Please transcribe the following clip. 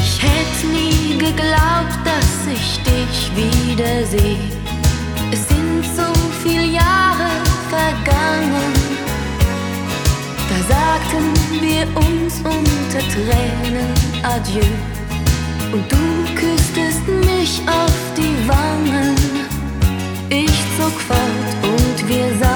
Ich hätte nie geglaubt, dass ich dich wiedersehe. Es sind so viele Jahre vergangen. Da sagten wir uns unter Tränen Adieu. Und du küsstest mich auf die Wangen. Ich zog fort und wir sahen